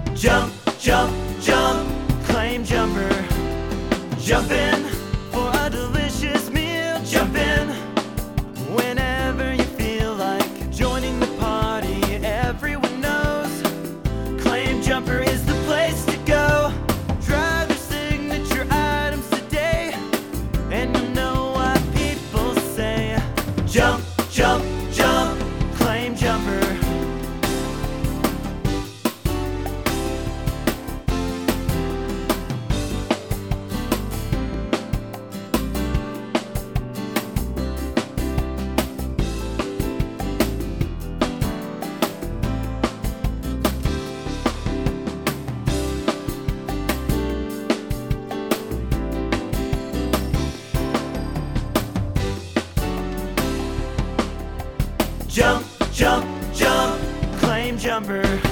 Jump, jump, jump, claim jumper. Jump in for a delicious meal. Jump in whenever you feel like joining the party. Everyone knows Claim Jumper is the place to go. Try their signature items today, and you'll know what people say. Jump, jump, jump, Claim Jumper. Jump, jump, jump, Claim Jumper.